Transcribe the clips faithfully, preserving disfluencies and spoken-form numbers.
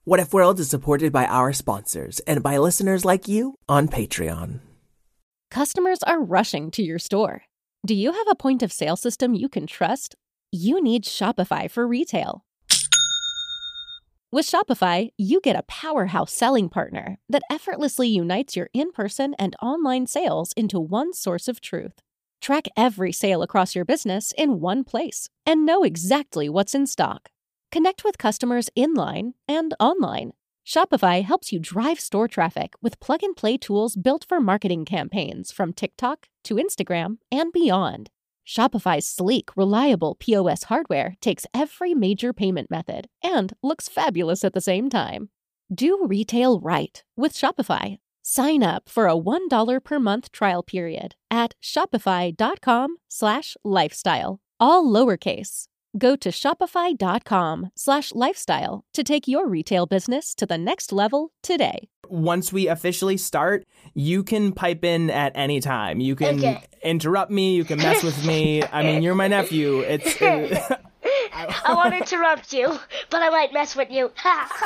What If World is supported by our sponsors and by listeners like you on Patreon. Customers are rushing to your store. Do you have a point of sale system you can trust? You need Shopify for retail. With Shopify, you get a powerhouse selling partner that effortlessly unites your in-person and online sales into one source of truth. Track every sale across your business in one place and know exactly what's in stock. Connect with customers in-line and online. Shopify helps you drive store traffic with plug-and-play tools built for marketing campaigns from TikTok to Instagram and beyond. Shopify's sleek, reliable P O S hardware takes every major payment method and looks fabulous at the same time. Do retail right with Shopify. Sign up for a one dollar per month trial period at shopify.com slash lifestyle, all lowercase. Go to shopify.com slash lifestyle to take your retail business to the next level today. Once we officially start, you can pipe in at any time. You can Okay. interrupt me. You can mess with me. I mean, you're my nephew. It's. Uh, I won't interrupt you, but I might mess with you.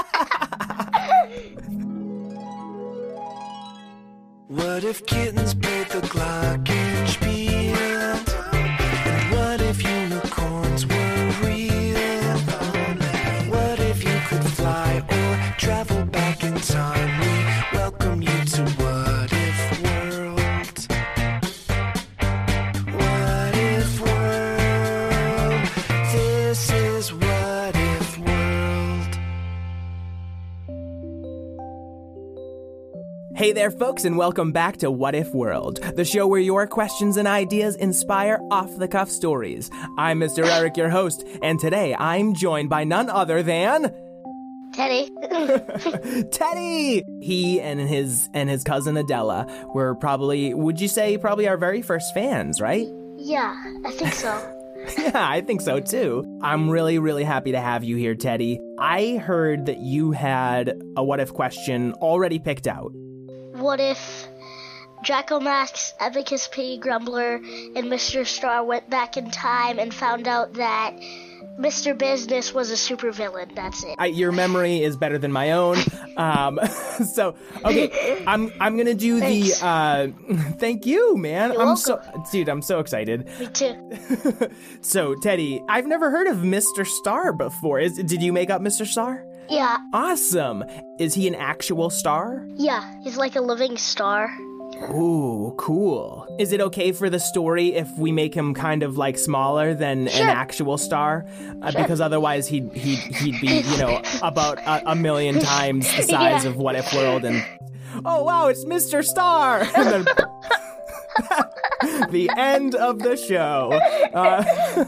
What if kittens played the glockenspiel? And what if unicorns were real? What if you could fly or travel back in time? We welcome you to What If World. What If World? This is What If World. Hey there, folks, and welcome back to What If World, the show where your questions and ideas inspire off-the-cuff stories. I'm Mister Eric, your host, and today I'm joined by none other than... Teddy. Teddy! He and his and his cousin Adela were probably, would you say, probably our very first fans, right? Yeah, I think so. Yeah, I think so too. I'm really, really happy to have you here, Teddy. I heard that you had a what if question already picked out. What if Draco Max, Abacus P. Grumbler, and Mister Star went back in time and found out that Mister Business was a supervillain? That's it. I, your memory is better than my own. Um, so, okay, I'm I'm gonna do Thanks. the. Uh, thank you, man. You're I'm welcome. so, dude. I'm so excited. Me too. So, Teddy, I've never heard of Mister Star before. Is did you make up Mister Star? Yeah, Awesome. Is he an actual star? yeah, he's like a living star. Ooh, cool. Is it okay for the story if we make him kind of like smaller than Sure. an actual star? Uh, Because otherwise he'd he'd he'd be, you know, about a, a million times the size Yeah. of What If World, and oh wow, it's Mister Star. And then the end of the show. Uh,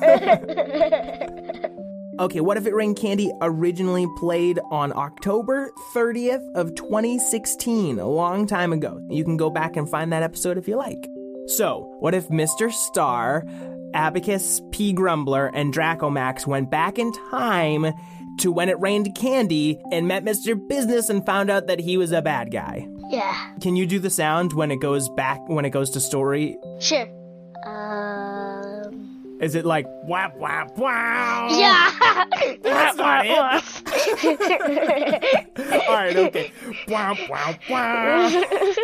Okay, What If It Rained Candy originally played on October thirtieth of twenty sixteen, a long time ago. You can go back and find that episode if you like. So, what if Mister Star, Abacus P. Grumbler, and Draco Max went back in time to when it rained candy and met Mister Business and found out that he was a bad guy? Yeah, Can you do the sound when it goes back, when it goes to story? sure. Um, Is it like, whap, whap, wow? yeah. That's not it. All right, okay. Wow, wow, wow.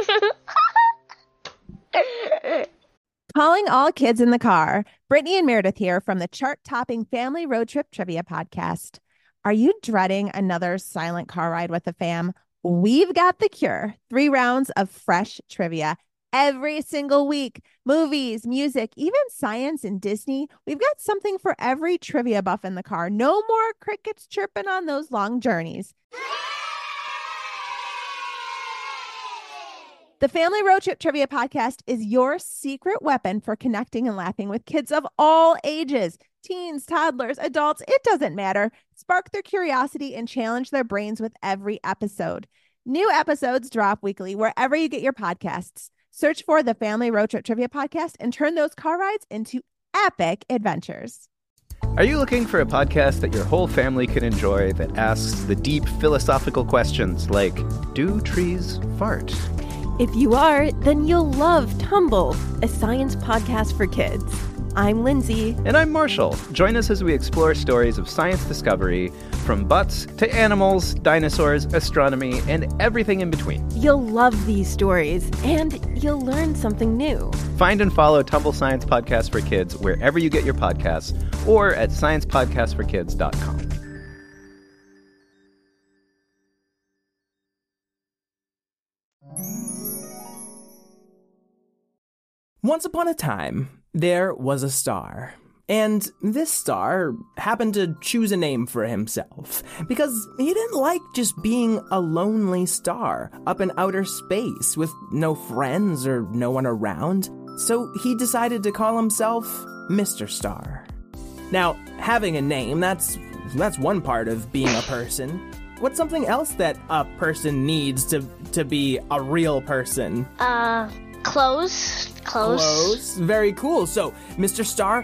Calling all kids in the car. Brittany and Meredith here from the chart-topping Family Road Trip Trivia Podcast. Are you dreading another silent car ride with the fam? We've got the cure. Three rounds of fresh trivia every single week. Movies, music, even science and Disney. We've got something for every trivia buff in the car. No more crickets chirping on those long journeys. The Family Road Trip Trivia Podcast is your secret weapon for connecting and laughing with kids of all ages. Teens, toddlers, adults, it doesn't matter. Spark their curiosity and challenge their brains with every episode. New episodes drop weekly wherever you get your podcasts. Search for the Family Road Trip Trivia Podcast and turn those car rides into epic adventures. Are you looking for a podcast that your whole family can enjoy that asks the deep philosophical questions like, do trees fart? If you are, then you'll love Tumble, a science podcast for kids. I'm Lindsay. And I'm Marshall. Join us as we explore stories of science discovery, from butts to animals, dinosaurs, astronomy, and everything in between. You'll love these stories, and you'll learn something new. Find and follow Tumble Science Podcast for Kids wherever you get your podcasts, or at science podcast for kids dot com. Once upon a time, there was a star. And this star happened to choose a name for himself, because he didn't like just being a lonely star up in outer space with no friends or no one around. So he decided to call himself Mister Star. Now, having a name, that's that's one part of being a person. What's something else that a person needs to, to be a real person? Uh, clothes. Clothes. Clothes. Very cool. So, Mister Star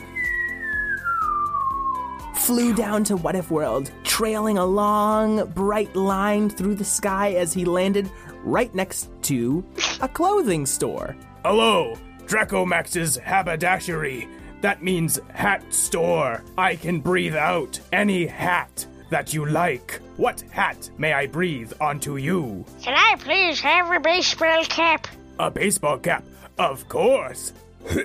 flew down to What If World, trailing a long, bright line through the sky as he landed right next to a clothing store. Hello, Dracomax's haberdashery. That means hat store. I can breathe out any hat that you like. What hat may I breathe onto you? Can I please have a baseball cap? A baseball cap, of course.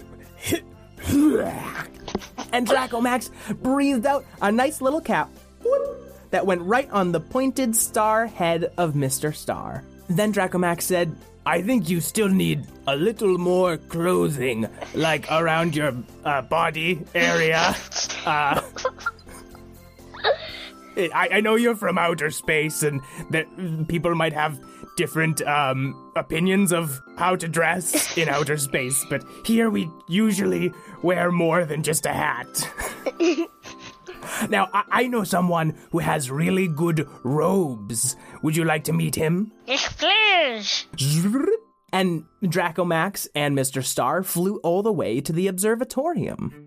And Dracomax breathed out a nice little cap that went right on the pointed star head of Mister Star. Then Dracomax said, I think you still need a little more clothing, like around your uh, body area. Uh, I, I know you're from outer space, and that people might have different um, opinions of how to dress in outer space, but here we usually wear more than just a hat. Now, I, I know someone who has really good robes. Would you like to meet him? Yes, please. And Dracomax and Mister Star flew all the way to the observatorium.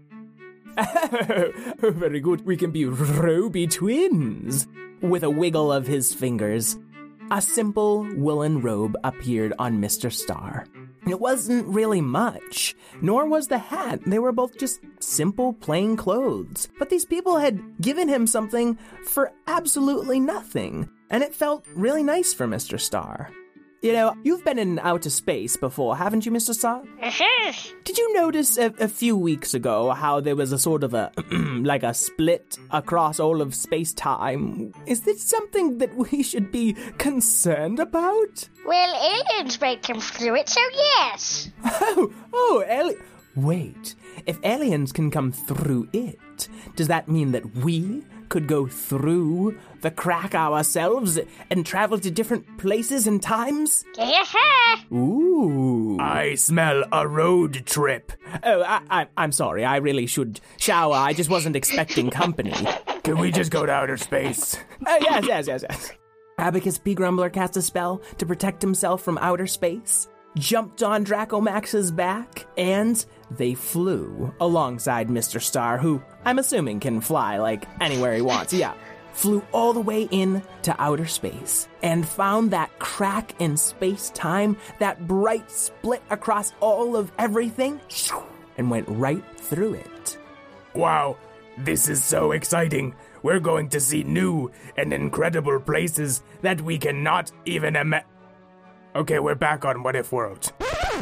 Very good. We can be roby twins. With a wiggle of his fingers, a simple woolen robe appeared on Mister Star. It wasn't really much, nor was the hat. They were both just simple, plain clothes. But these people had given him something for absolutely nothing, and it felt really nice for Mister Star. You know, you've been in outer space before, haven't you, Mister Star? Yes. Did you notice a, a few weeks ago how there was a sort of a, like a split across all of space-time? Is this something that we should be concerned about? Well, aliens might come through it, so yes. Oh, oh, ali- Wait, if aliens can come through it, does that mean that we could go through the crack ourselves and travel to different places and times? Yes. Ooh. I smell a road trip. Oh, I, I, I'm sorry. I really should shower. I just wasn't expecting company. Can we just go to outer space? Oh, yes, yes, yes, yes. Abacus P. Grumbler cast a spell to protect himself from outer space, jumped on Dracomax's back, and they flew alongside Mister Star, who I'm assuming can fly like anywhere he wants. Yeah. Flew all the way in to outer space and found that crack in space-time, that bright split across all of everything, and went right through it. Wow, this is so exciting. We're going to see new and incredible places that we cannot even imagine. Okay, we're back on What If World.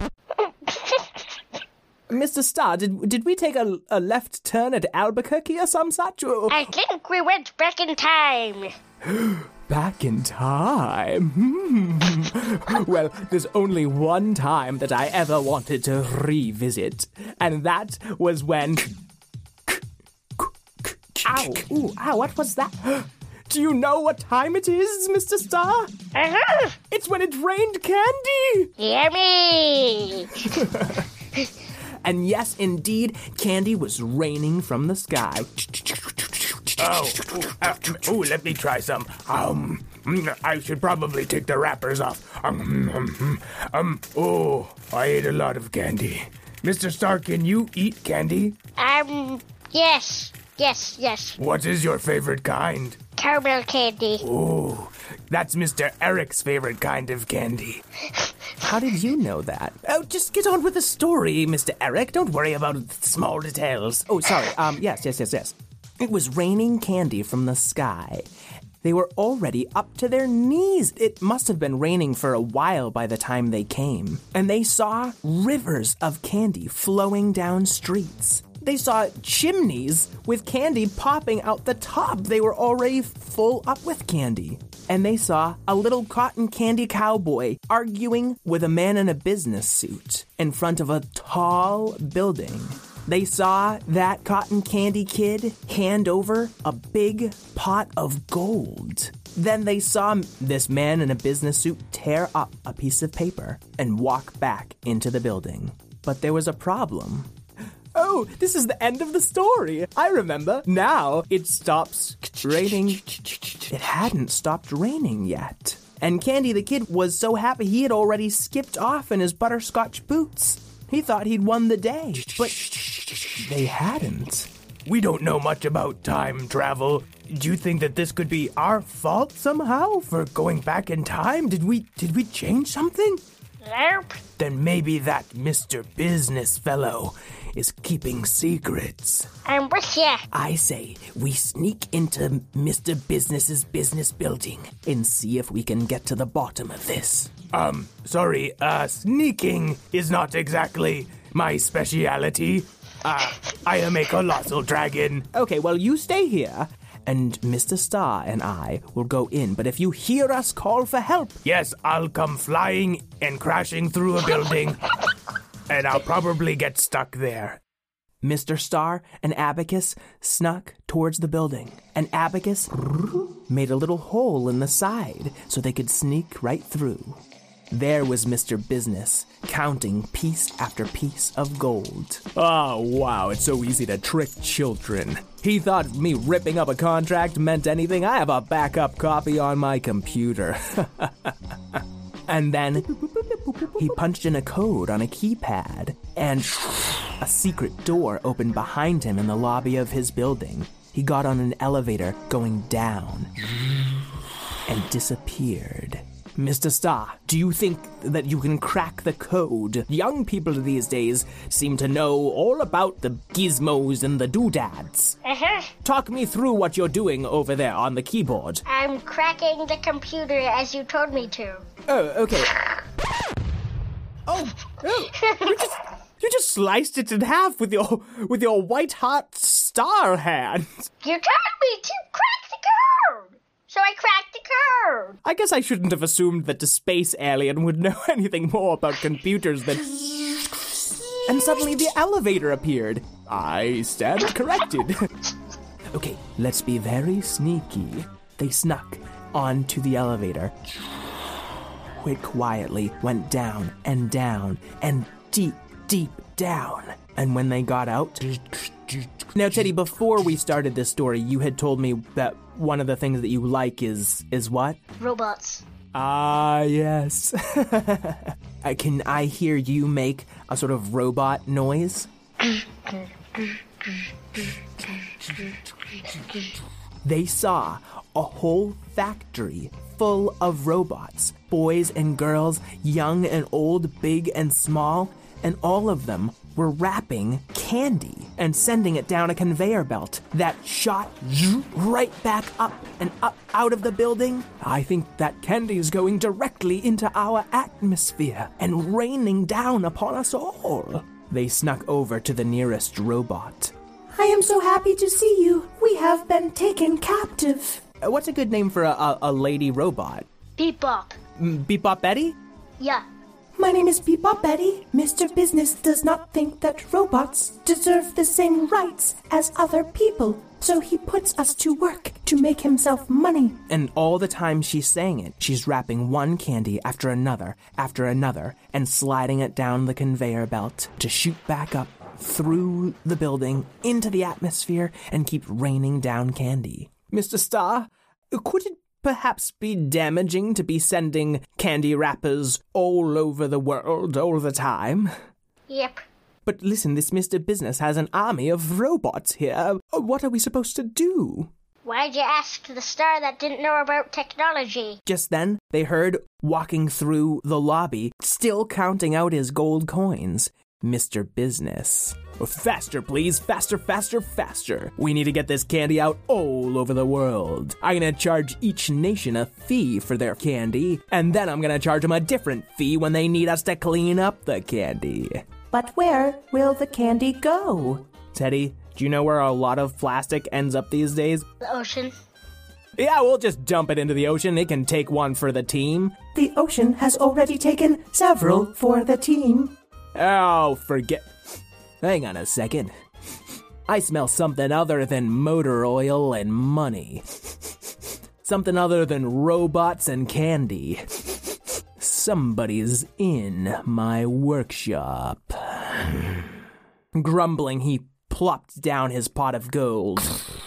Mister Star, did did we take a, a left turn at Albuquerque or some such? Or... I think we went back in time. Back in time? Hmm. Well, there's only one time that I ever wanted to revisit, and that was when... Ow, ooh, ow, what was that? Do you know what time it is, Mister Star? Uh-huh. It's when it rained candy! Yummy! And yes, indeed, candy was raining from the sky. Oh, ooh, uh, ooh, let me try some. Um, I should probably take the wrappers off. Um, um, um, oh, I ate a lot of candy. Mister Star, can you eat candy? Um, yes, yes, yes. What is your favorite kind? Caramel candy. Oh, that's Mister Eric's favorite kind of candy. How did you know that? Oh, just get on with the story, Mister Eric. Don't worry about small details. Oh, sorry. Um, yes, yes, yes, yes. It was raining candy from the sky. They were already up to their knees. It must have been raining for a while by the time they came. And they saw rivers of candy flowing down streets. They saw chimneys with candy popping out the top. They were already full up with candy. And they saw a little cotton candy cowboy arguing with a man in a business suit in front of a tall building. They saw that cotton candy kid hand over a big pot of gold. Then they saw this man in a business suit tear up a piece of paper and walk back into the building. But there was a problem. Oh, this is the end of the story. I remember. Now it stops raining. It hadn't stopped raining yet. And Candy the Kid was so happy he had already skipped off in his butterscotch boots. He thought he'd won the day, but they hadn't. We don't know much about time travel. Do you think that this could be our fault somehow for going back in time? Did we did we change something? Nope. Then maybe that Mister Business fellow is keeping secrets. I'm with ya. I say we sneak into Mister Business's business building and see if we can get to the bottom of this. Um, sorry, uh, sneaking is not exactly my speciality. Uh, I am a colossal dragon. Okay, well, you stay here, and Mister Star and I will go in. But if you hear us call for help... Yes, I'll come flying and crashing through a building, and I'll probably get stuck there. Mister Star and Abacus snuck towards the building, and Abacus made a little hole in the side so they could sneak right through. There was Mister Business, counting piece after piece of gold. Oh, wow, it's so easy to trick children. He thought me ripping up a contract meant anything. I have a backup copy on my computer. And then he punched in a code on a keypad, and a secret door opened behind him in the lobby of his building. He got on an elevator going down and disappeared. Mister Star, do you think that you can crack the code? Young people these days seem to know all about the gizmos and the doodads. Uh-huh. Talk me through what you're doing over there on the keyboard. I'm cracking the computer as you told me to. Oh, okay. Oh, oh, you just, you just sliced it in half with your with your white hot star hand. You told me to crack the code, so I cracked the code. I guess I shouldn't have assumed that a space alien would know anything more about computers than... And suddenly the elevator appeared. I stand corrected. Okay, let's be very sneaky. They snuck onto the elevator. Quite quietly went down and down and deep, deep down. And when they got out... Now, Teddy, before we started this story, you had told me that one of the things that you like is... is what? Robots. Ah, yes. uh, can I hear you make a sort of robot noise? They saw a whole factory full of robots, boys and girls, young and old, big and small, and all of them were wrapping candy and sending it down a conveyor belt that shot right back up and up out of the building. I think that candy is going directly into our atmosphere and raining down upon us all. They snuck over to the nearest robot. I am so happy to see you. We have been taken captive. Uh, what's a good name for a, a, a lady robot? Beep Bop. Mm, Beep Bop Betty? Yeah. My name is Bebop Betty. Mister Business does not think that robots deserve the same rights as other people, so he puts us to work to make himself money. And all the time she's saying it, she's wrapping one candy after another, after another, and sliding it down the conveyor belt to shoot back up through the building into the atmosphere and keep raining down candy. Mister Star, could it perhaps be damaging to be sending candy wrappers all over the world all the time? Yep. But listen, this Mister Business has an army of robots here. What are we supposed to do? Why'd you ask the star that didn't know about technology? Just then, they heard, walking through the lobby, still counting out his gold coins, Mister Business. Faster, please. Faster, faster, faster. We need to get this candy out all over the world. I'm gonna charge each nation a fee for their candy, and then I'm gonna charge them a different fee when they need us to clean up the candy. But where will the candy go? Teddy, do you know where a lot of plastic ends up these days? The ocean. Yeah, we'll just dump it into the ocean. It can take one for the team. The ocean has already taken several for the team. Oh, forget... Hang on a second. I smell something other than motor oil and money. Something other than robots and candy. Somebody's in my workshop. Grumbling, he plopped down his pot of gold.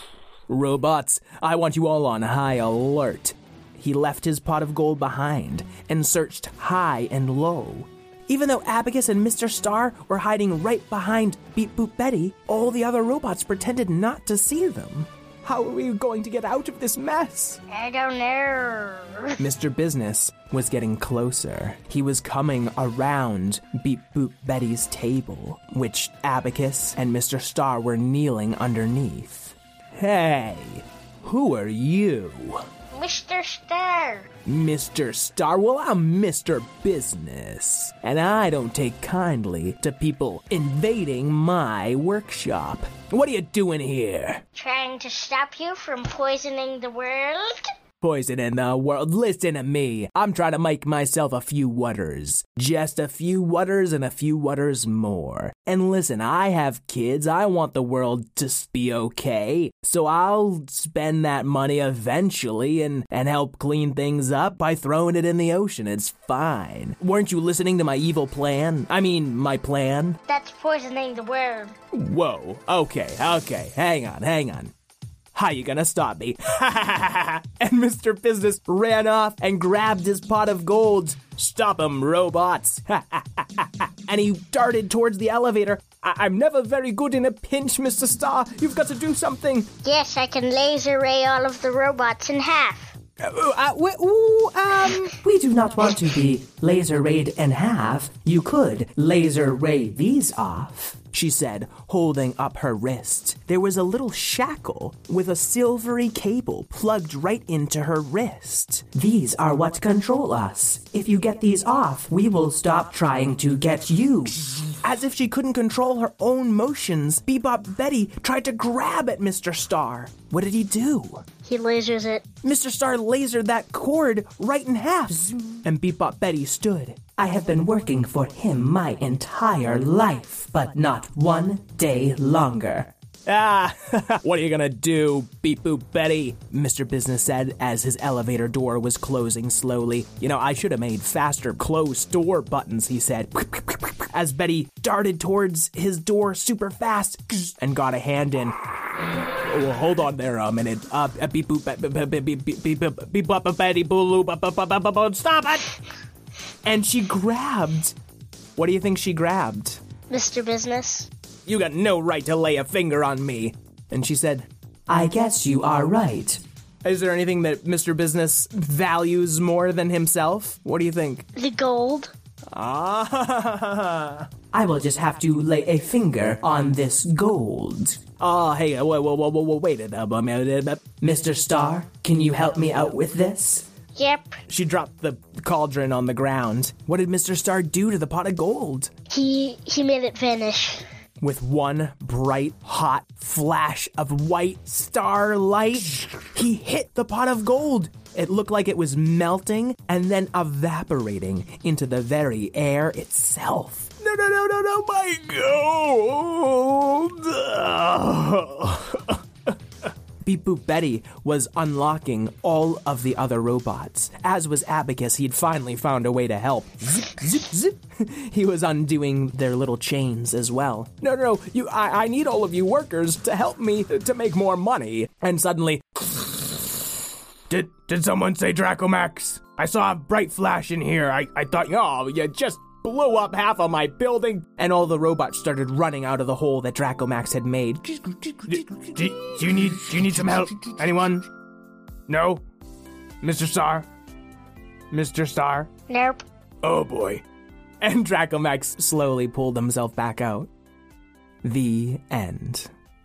Robots, I want you all on high alert. He left his pot of gold behind and searched high and low. Even though Abacus and Mister Star were hiding right behind Beep Boop Betty, all the other robots pretended not to see them. How are we going to get out of this mess? I don't know. Mister Business was getting closer. He was coming around Beep Boop Betty's table, which Abacus and Mister Star were kneeling underneath. Hey, who are you? Mister Star. Mister Star? Well, I'm Mister Business, and I don't take kindly to people invading my workshop. What are you doing here? Trying to stop you from poisoning the world? Poison in the world. Listen to me. I'm trying to make myself a few waters. Just a few waters and a few waters more. And listen, I have kids. I want the world to be okay. So I'll spend that money eventually and, and help clean things up by throwing it in the ocean. It's fine. Weren't you listening to my evil plan? I mean, my plan? That's poisoning the world. Whoa. Okay, okay. Hang on, hang on. How you gonna stop me? And Mister Business ran off and grabbed his pot of gold. Stop him, robots. And he darted towards the elevator. I- I'm never very good in a pinch, Mister Star. You've got to do something. Yes, I can laser ray all of the robots in half. Uh, uh, wait, ooh, um... We do not want to be laser rayed in half. You could laser ray these off, she said, holding up her wrist. There was a little shackle with a silvery cable plugged right into her wrist. These are what control us. If you get these off, we will stop trying to get you. As if she couldn't control her own motions, Bebop Betty tried to grab at Mister Star. What did he do? He lasers it. Mister Star lasered that cord right in half, and Bebop Betty stood. I have been working for him my entire life, but not one day longer. Ah, what are you gonna do, Beep Boop Betty? Mister Business said as his elevator door was closing slowly. You know, I should have made faster close door buttons, he said. As Betty darted towards his door super fast and got a hand in. Oh, hold on there a minute. Uh, Beep Boop Beep Boop Betty Boo Boo. Stop it! And she grabbed. What do you think she grabbed? Mister Business. You got no right to lay a finger on me. And she said, I guess you are right. Is there anything that Mister Business values more than himself? What do you think? The gold. Ah. I will just have to lay a finger on this gold. Oh, hey, whoa, whoa, whoa, whoa, whoa, wait a minute. Mister Star, can you help me out with this? Yep. She dropped the cauldron on the ground. What did Mister Star do to the pot of gold? He he made it vanish. With one bright, hot flash of white starlight, he hit the pot of gold. It looked like it was melting and then evaporating into the very air itself. No, no, no, no, no, my gold! Beep Boop Betty was unlocking all of the other robots. As was Abacus, he'd finally found a way to help. Zip, zip, zip. He was undoing their little chains as well. No, no, no, you, I, I need all of you workers to help me to make more money. And suddenly... Did did someone say Dracomax? I saw a bright flash in here. I, I thought, oh, you just blow up half of my building. And all the robots started running out of the hole that Dracomax had made. Do, do, do you need do you need some help? Anyone? No? Mister Star? Mister Star? Nope. Oh boy. And Dracomax slowly pulled himself back out. The end.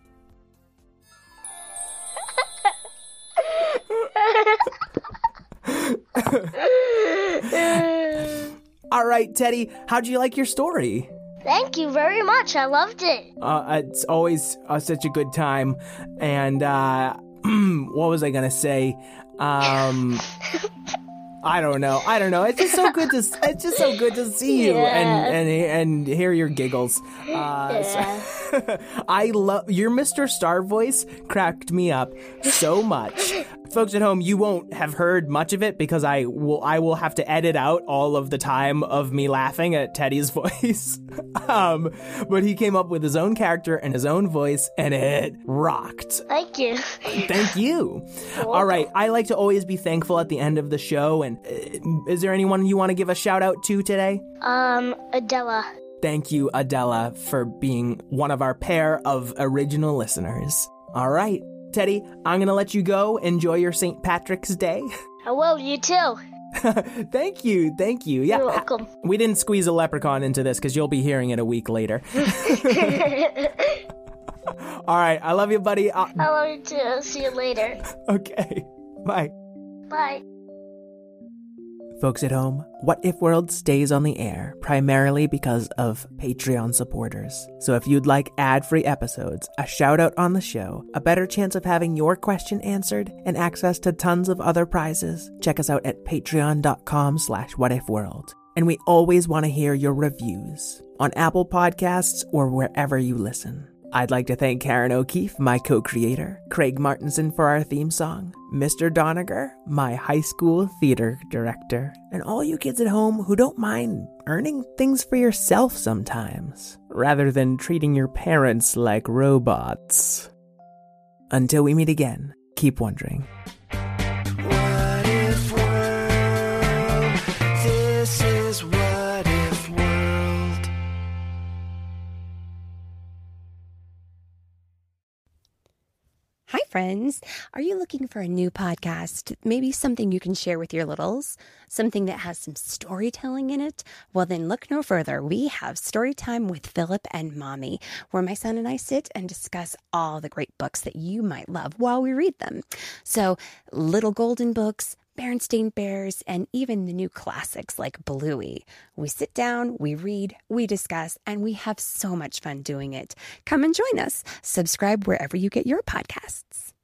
All right, Teddy, how'd you like your story? Thank you very much. I loved it. Uh, it's always uh, such a good time. And uh, what was I gonna say? Um, I don't know. I don't know. It's just so good to. It's just so good to see you Yeah. and and and hear your giggles. Uh, Yeah. so- I love your Mister Star voice. Cracked me up so much. Folks at home, you won't have heard much of it because I will. I will have to edit out all of the time of me laughing at Teddy's voice. um, but he came up with his own character and his own voice, and it rocked. Thank you. Thank you. All right. I like to always be thankful at the end of the show. And uh, is there anyone you want to give a shout out to today? Um, Adela. Thank you, Adela, for being one of our pair of original listeners. All right. Teddy, I'm going to let you go. Enjoy your Saint Patrick's Day. I will, you too. Thank you. Thank you. Yeah. You're welcome. We didn't squeeze a leprechaun into this because you'll be hearing it a week later. All right. I love you, buddy. Uh, I love you too. See you later. okay. Bye. Bye. Folks at home, What If World stays on the air primarily because of Patreon supporters. So if you'd like ad-free episodes, a shout-out on the show, a better chance of having your question answered, and access to tons of other prizes, check us out at patreon.com slash whatifworld. And we always want to hear your reviews on Apple Podcasts or wherever you listen. I'd like to thank Karen O'Keefe, my co-creator, Craig Martinson for our theme song, Mister Doniger, my high school theater director, and all you kids at home who don't mind earning things for yourself sometimes, rather than treating your parents like robots. Until we meet again, keep wondering. What if world? This is What If World. Hi, friends. Are you looking for a new podcast? Maybe something you can share with your littles? Something that has some storytelling in it? Well, then look no further. We have Storytime with Philip and Mommy, where my son and I sit and discuss all the great books that you might love while we read them. So, Little Golden Books, Berenstain Bears, and even the new classics like Bluey. We sit down, we read, we discuss, and we have so much fun doing it. Come and join us. Subscribe wherever you get your podcasts.